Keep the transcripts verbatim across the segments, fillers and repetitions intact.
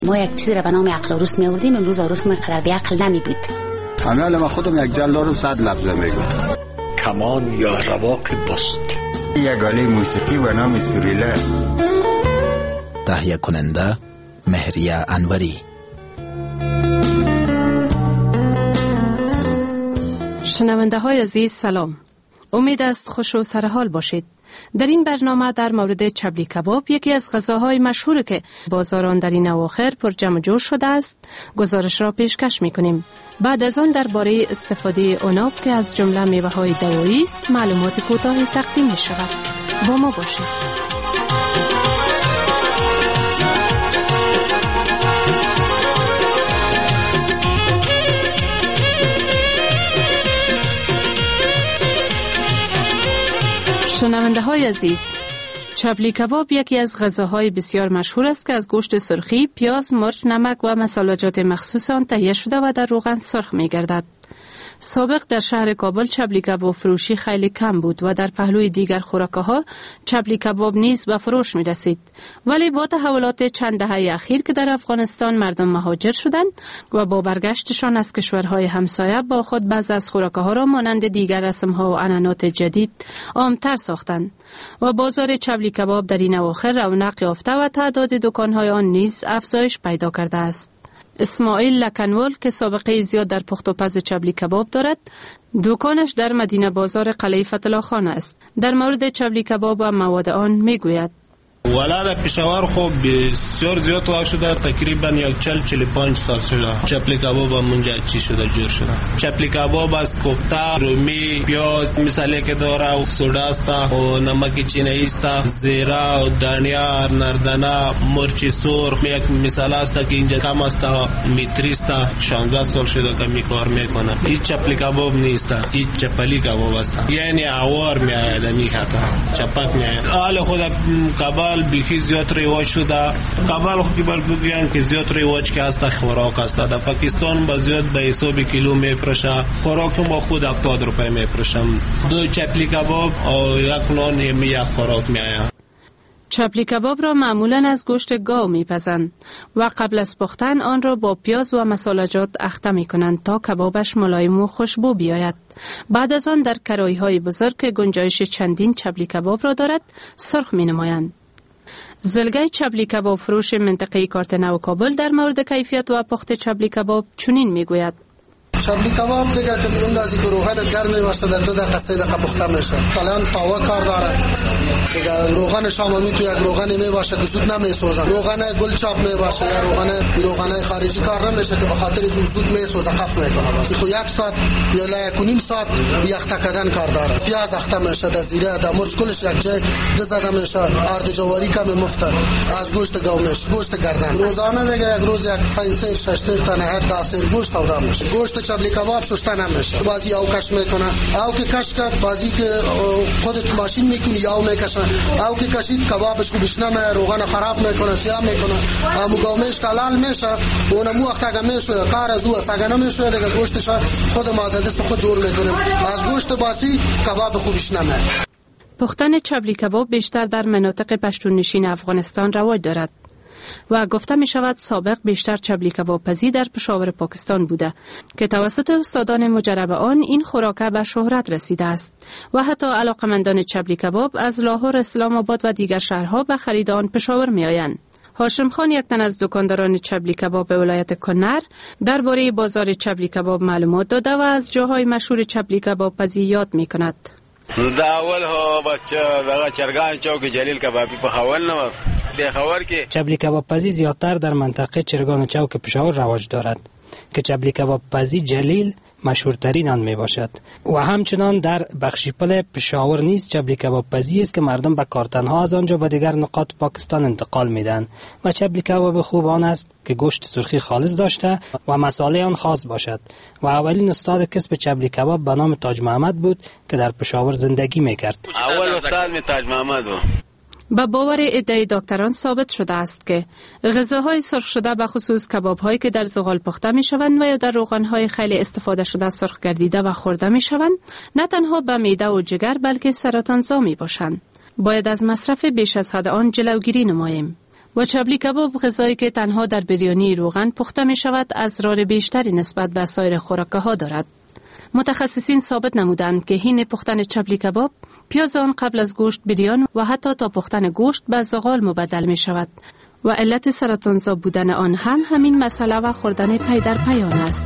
ما یک چیزی را به نام عقل عروس می آوردیم، امروز عروس ما قدر به عقل نمی بود. امیال ما خودم یک جلال رو صد لفظه میگم. کمان یا رواق بست. یک آله موسیقی به نام سوریله. تهیه کننده مهریه انوری. شنونده های عزیز سلام، امید است خوش و سرحال باشید. در این برنامه در مورد چبلی کباب، یکی از غذاهای مشهور که بازاران در این اواخر پر جمع جور شده است، گزارش را پیشکش می‌کنیم. بعد از آن درباره استفاده عناب که از جمله میوه‌های دوایی است معلومات کوتاهی تقدیم می‌شود. با ما باشید. شنونده های عزیز، چبلی کباب یکی از غذاهای بسیار مشهور است که از گوشت سرخی، پیاز، مرچ، نمک و مصالحات مخصوص آن تهیه شده و در روغن سرخ می گردد. سابق در شهر کابل چبلی کباب فروشی خیلی کم بود و در پهلوی دیگر خوراک‌ها چبلی کباب نیز به فروش می رسید. ولی با تحولات چند دهه اخیر که در افغانستان مردم مهاجر شدند و با برگشتشان از کشورهای همسایه با خود بعض از خوراک‌ها را مانند دیگر رسم‌ها و عنعنات جدید عام‌تر ساختند و بازار چبلی کباب در این اواخر رونق یافته و تعداد دکان‌های آن نیز افزایش پیدا کرده است. اسماعیل لکنوال که سابقه زیاد در پخت و پز چبلی کباب دارد، دکانش در مدینه بازار قلعه فتح خان است. در مورد چبلی کباب و مواد آن میگوید: والا در پشاور خوب بسیار زیاد وقت شده، تقریبا یک چل چل پنج سال شده چپلی کباب همونجا چی شده جور شده. چپلی کباب از کوفته، رومی، پیاز مثالی که داره و سودا است و نمک چینی است، زیرا و دانیا، نردنا، مرچ سرخ. یک مثال است که اینجا کم است، متری است، شانزده سال شده که می کار میکنه. این چپلی کباب نیست، این چپلی کباب است، یعنی عوار میآید میخواد چپک میآید. حال خود کباب بیخی زیاد رواج شده. کباب خو که بل بگویند که زیاد رواج که است خوراک است. در پاکستان با زیاد به حساب کیلو میپرشه، خوراک ما خود هفتاد روپیه میپرشم. دو چپلی کباب و یک نان یمی یک خوراک میآید. چبلی کباب را معمولاً از گوشت گاو میپزند و قبل از پختن آن را با پیاز و مصالحات اخته میکنند تا کبابش ملایم و خوشبو بیاید. بعد از آن در کراهی‌های بزرگ که گنجایش چندین چبلی کباب را دارد سرخ مینمایند. زلگای چبلی کباب فروش منطقه کارتنو کابل در مورد کیفیت و پخت چبلی کباب چنین میگوید: چبلی کباب دیگه که اندازی که روغن گرم باشه در دو دقیقه سه دقیقه پخته میشه. کلا تاوا کار داره دیگه. روغن شامامی تو یک روغن می باشه که زود نمیسوزه. روغن گل چاپ می باشه یا روغن روغن خارجی کار نمیشه که به خاطر زود زود میسوزه، خف میکنه. بس خو یک ساعت یا یک و نیم ساعت یخته کردن کار داره. پیاز اخته میشه، در زیره در مرچ کلش یک جای زده میشه. ارد جواری کم مفته از گوشت گاو میشه، گوشت گردن. روزانه دیگه یک روز یک پنج سه شش تا نه ده سه گوشت تودا میشه. گوشت چبلی کباب شسته نمیشه. بعضی او کش میکنه، او که کش کرد بعضی که خودت ماشین میکنی یا او میکشه، او که کشید کبابش خوبش نمیاد، روغن خراب میکنه، سیاه میکنه، امو گومش کلال میشه، اونمو وقت اگه میشه کار از او سگه نمیشه دیگه. گوشتش خود ما دست خود جور میکنیم. از گوشت باسی کباب خوبش نمیاد. پختن چبلی کباب بیشتر در مناطق پشتون نشین افغانستان رواج دارد و گفته می شود سابق بیشتر چبلی کباب پزی در پشاور پاکستان بوده که توسط استادان مجرب آن این خوراک به شهرت رسیده است و حتی علاقمندان چبلی کباب از لاهور، اسلام آباد و دیگر شهرها به خرید آن پشاور می آیند. هاشم خان یک تن از دکانداران چبلی کباب به ولایت کنر درباره بازار چبلی کباب معلومات داده و از جاهای مشهور چبلی کباب پزی یاد می کند. دا اول ها بچه دغه چرګان چوک جلیل کبابی په خاول نه وس به خبر کې چبلی کباب پزی زیاتر در منطقه چرگان چوک پشاور رواج دارد که چبلی کباب پزی جلیل مشهورترین آن می باشد و همچنان در بخشیپل پشاور نیز چبلی کباب پزی است که مردم به کارتنها از آنجا به دیگر نقاط پاکستان انتقال میدن و چبلی کباب خوب آن است که گوشت سرخی خالص داشته و مصالح آن خاص باشد و اولین استاد کسب چبلی کباب به نام تاج محمد بود که در پشاور زندگی میکرد. اول استاد می تاج محمد بود. با باور ادعای دکتران ثابت شده است که غذاهای سرخ شده به خصوص کباب‌هایی که در زغال پخته می‌شوند و یا در روغن‌های خیلی استفاده شده سرخ گردیده و خورده می‌شوند نه تنها به معده و جگر بلکه سرطان‌زا می‌باشند. باید از مصرف بیش از حد آن جلوگیری نماییم. و چابلی کباب غذایی که تنها در بریانی روغن پخته می شود اضرار بیشتری نسبت به سایر خوراک‌ها دارد. متخصصین ثابت نمودند که حین پختن چابلی کباب پیاز آن قبل از گوشت بریان و حتی تا پختن گوشت به زغال مبدل می شود و علت سرطانزا بودن آن هم همین مسئله و خوردن پی در پی آن است.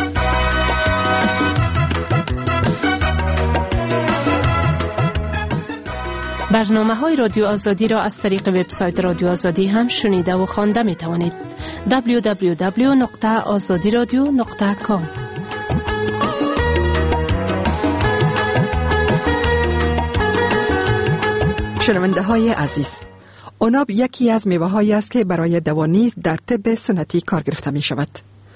برنامه‌های رادیو آزادی را از طریق وبسایت رادیو آزادی هم شنیده و خوانده می توانید. دبلیو دبلیو دبلیو نقطه آزادی رادیو نقطه کام. شنونده های عزیز، عناب یکی از میوه هایی است که برای دوا نیز در طب سنتی کار گرفته می شود.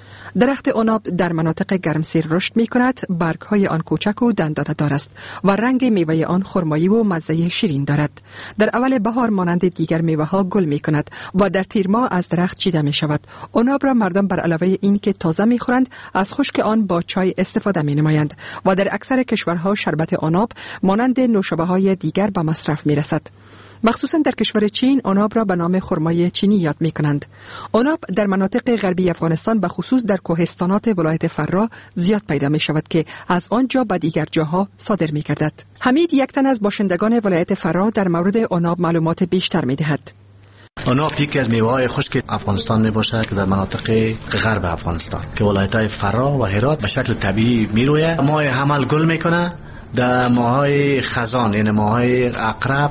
درخت عناب در مناطق گرمسیر رشد می کند، برگ های آن کوچک و دندانه دار است و رنگ میوه آن خرمایی و مزه شیرین دارد. در اول بهار مانند دیگر میوه ها گل می کند و در تیر ماه از درخت چیده می شود. عناب را مردم بر علاوه این که تازه می خورند، از خشک آن با چای استفاده می نمایند و در اکثر کشورها شربت عناب مانند نوشابه های دیگر به مصرف می رسد. مخصوصا در کشور چین عناب را به نام خرمای چینی یاد می کنند. عناب در مناطق غربی افغانستان به خصوص در کوهستانات ولایت فرا زیاد پیدا می شود که از آنجا به دیگر جاها صادر می گردد. حمید یک تن از باشندگان ولایت فرا در مورد عناب معلومات بیشتر می دهد. عناب یکی از میوه‌های خشک افغانستان می باشد که در مناطق غرب افغانستان که ولایت‌های فرا و هرات به شکل طبیعی می روید. ماه حمل گل می کنه. در ماهای خزان یعنی ماهای عقرب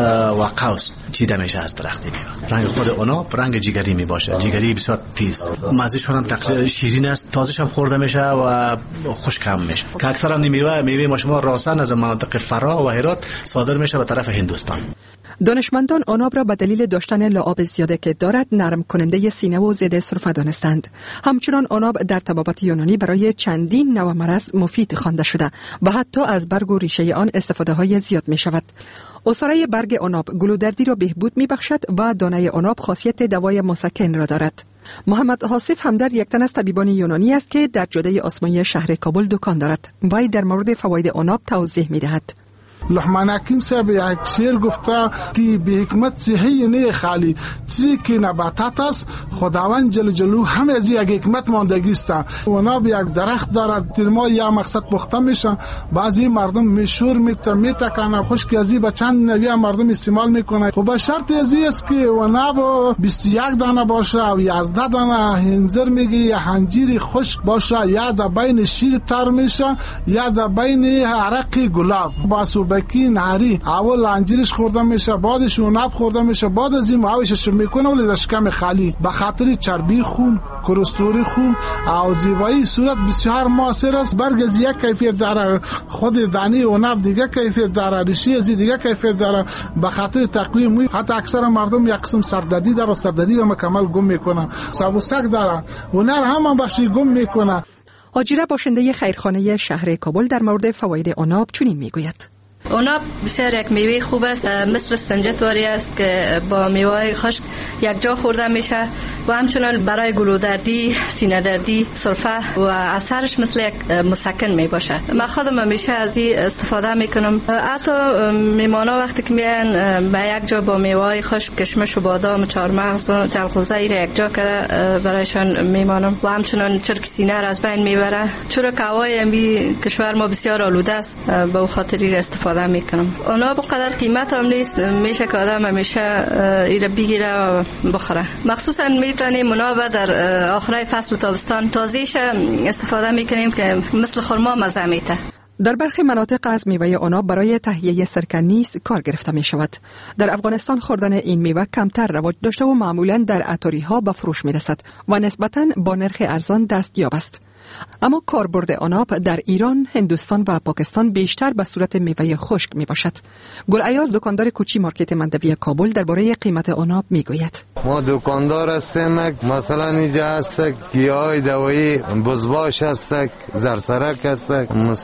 و قوس چیده میشه از درخت میوه. رنگ خود عناب رنگ جگری می باشه، جگری بسیار تیز، مزه‌شون هم تقریبا شیرین است، تازه‌ش هم خورده میشه و خشک هم میشه که اکثرا این میوه میوه ما شما راسن از مناطق فرا و هرات صادر میشه به طرف هندوستان. دانشمندان عناب را به دلیل داشتن لعاب زیاده که دارد نرم کننده سینه و ضد سرفه دانستند. همچنان عناب در طبابت یونانی برای چندین نوع مرض مفید خوانده شده و حتی از برگ و ریشه آن استفاده های زیاد می شود. عصاره برگ عناب گلودردی را بهبود می بخشد و دانه عناب خاصیت دوای مسکن را دارد. محمد حاصف همدرد یک تن از طبیبان یونانی است که در جاده آسمایی شهر کابل دکان دارد. وی در مورد فواید عناب توضیح می دهد. لحمان حکیم صاحب یک شعر گفته که به حکمت صحیح نه خالی چیزی که نباتات است خداوند جل جلاله هم از یک حکمت ماندگی است. عناب یک درخت دارد، در ما یا مقصد پخته میشه، بعضی مردم مشور میته میتکنه خشک ازی به چند نوع مردم استعمال میکنه. خب شرط ازی است که عناب بیست و یک دانه باشه و یازده دانه هنزر میگه یا هنجیر خشک باشه، یا در بین شیر تر میشه یا در بین عرق گلاب. باسو بکی نهاری اول انجیرش خورده میشه، بعدش عناب خورده میشه، بعد از این معاوشش میکنه ولی در شکم خالی به خاطر چربی خون، کلسترول خون او زیبایی صورت بسیار موثر است. برگ از یک کیفیت داره، خود دانه عناب دیگه کیفیت داره، ریشه از دیگه کیفیت داره. به خاطر تقویم موی حتی اکثر مردم یک قسم سردردی داره، سردردی رو مکمل گم میکنه. سبوسک داره، ونر هم بخشی گم میکنه. حاجره باشنده خیرخانه شهر کابل در مورد فواید عناب چنین میگوید. عناب بسیار یک میوه خوب است، مثل سنجتواری است که با میوه خشک یک جا خورده میشه و همچنان برای گلودردی، سینه دردی، سرفه و اثرش مثل یک مسکن می باشه. من خودم همیشه از این استفاده میکنم. حتی میمانا وقتی که میان به یک جا با میوه خشک، کشمش و بادام و چهارمغز و جلغوزه را یک جا کرده برایشان میمانم و همچنان چرک سینه را از بین میبره. چرا که هوای این کشور ما بسیار آلوده است، به خاطر استفاده میکنم. اونا به قدر قیمت هم نیست، میشه که آدم همیشه ایره بگیره و بخوره. مخصوصا میتونیم منابع در آخرای فصل تابستان تازه‌اش استفاده میکنیم که مثل خرما مزه میده. در برخی مناطق از میوه عناب برای تهیه سرکه نیز کار گرفته می شود. در افغانستان خوردن این میوه کمتر رواج داشته و معمولاً در عطاری ها به فروش می رسد و نسبتاً با نرخ ارزان دستیاب است. اما کاربرد عناب در ایران، هندوستان و پاکستان بیشتر به صورت میوه خشک می باشد. گل ایاز دکاندار کوچی مارکت مندوی کابل درباره قیمت عناب می گوید. ما دکاندار هستیم، مثلا اینجا هست گیاه دوایی بزباش هست، زرسرک هست، مثال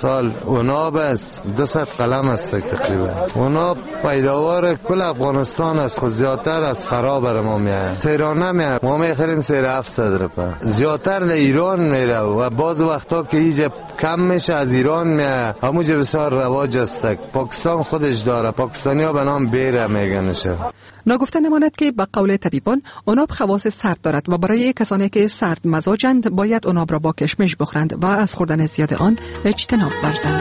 اونا بس دو ست قلم است تقریبا. اونا پیداوار کل افغانستان است، خود زیادتر از فرا بر ما میاد. سیران نمیاد، ما میخریم سیر هفتصد روپیه. زیادتر در ایران میره و بعض وقتا که اینجا کم میشه از ایران میاد. همونجا بسیار رواج است. پاکستان خودش داره، پاکستانی ها به نام بیره میگنشه. نگفته نماند که به قول طبیبان عناب خواص سرد دارد و برای کسانی که سرد مزاجند باید عناب را با کشمش بخورند و از خوردن زیاد آن اجتناب ورزند.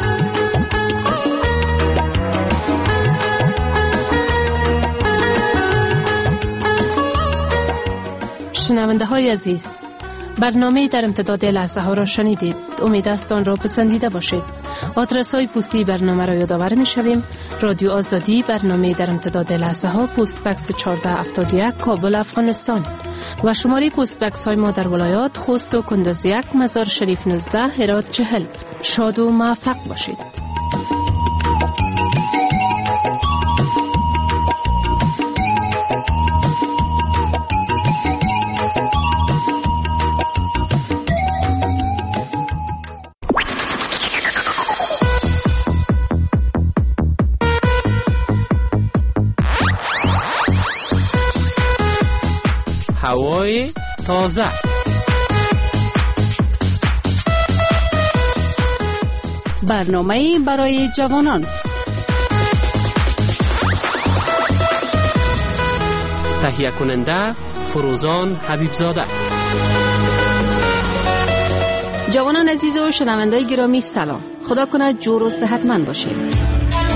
شنونده های عزیز، برنامه در امتداد لحظه ها را شنیدید. امید است آن را پسندیده باشید. آدرس های پستی برنامه را یادآور می شویم. رادیو آزادی، برنامه در امتداد لحظه ها، پست بکس چهارده هفتاد و یک، کابل، افغانستان. و شماره پست بکس های ما در ولایات خوست و کندز یک، مزار شریف نوزده، هرات چهل. شاد و موفق باشید. هوای تازه، برنامه برای جوانان، تهیه کننده فروزان حبیبزاده. جوانان عزیز و شنوندگان گرامی سلام. خدا کنه جور و صحتمند باشید.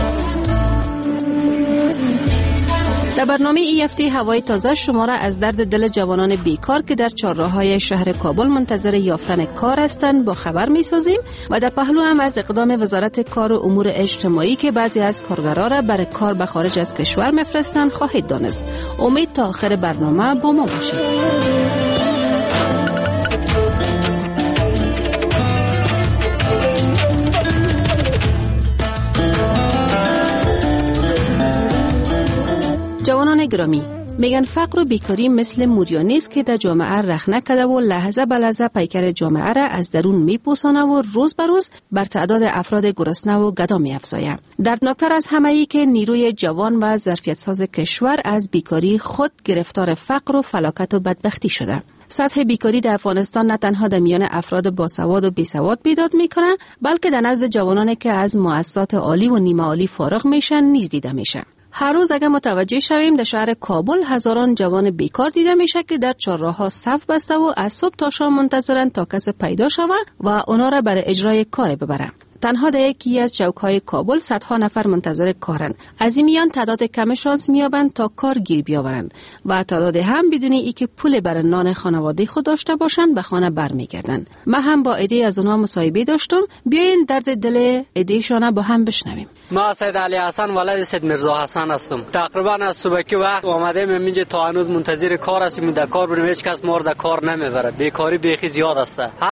در برنامه ای هفته هوای تازه شما را از درد دل جوانان بیکار که در چهارراه‌های شهر کابل منتظر یافتن کار هستند با خبر می‌سازیم و در پهلو هم از اقدام وزارت کار و امور اجتماعی که بعضی از کارگران را برای کار به خارج از کشور می‌فرستند خواهید دانست. امید تا آخر برنامه با ما باشید. جوانان گرامی، میگن فقر و بیکاری مثل موریانه نیست که در جامعه رخ نکده و لحظه به لحظه پیکر جامعه را از درون میپوسانه و روز به روز بر تعداد افراد گرسنه و گدا میافزایه. دردناکتر از همه ای که نیروی جوان و ظرفیت ساز کشور از بیکاری خود گرفتار فقر و فلاکت و بدبختی شده. سطح بیکاری در افغانستان نه تنها در میان افراد باسواد و بیسواد بیداد میکنه، بلکه در نزد جوانانی که از مؤسسات عالی و نیمه عالی فارغ میشن نیز دیده میشه. هر روز اگر متوجه شویم در شهر کابل هزاران جوان بیکار دیده میشه که در چهارراه‌ها صف بسته و از صبح تا شام منتظرن تا کس پیدا شود و اونا را برای اجرای کار ببره. تنها در یکی از چوک‌های کابل صدها نفر منتظر کارن. از این میان تعداد کم شانس میابند تا کار گیر بیاورند و تعداد هم بدون ای که پول برای نان خانواده خود داشته باشند به خانه برمیگردند. من هم با ایده از اونها مصاحبه داشتم. بیاین درد دل ایدهشان با هم بشنویم. ما سید علی حسن ولد سید مرزا حسن هستم. تقریبا از صبح که وقت اومدیم اینجا تا هنوز منتظر کار هستیم. در کار بریم، هیچ کس ما رو در کار نمیبره. بیکاری بیخی زیاد است.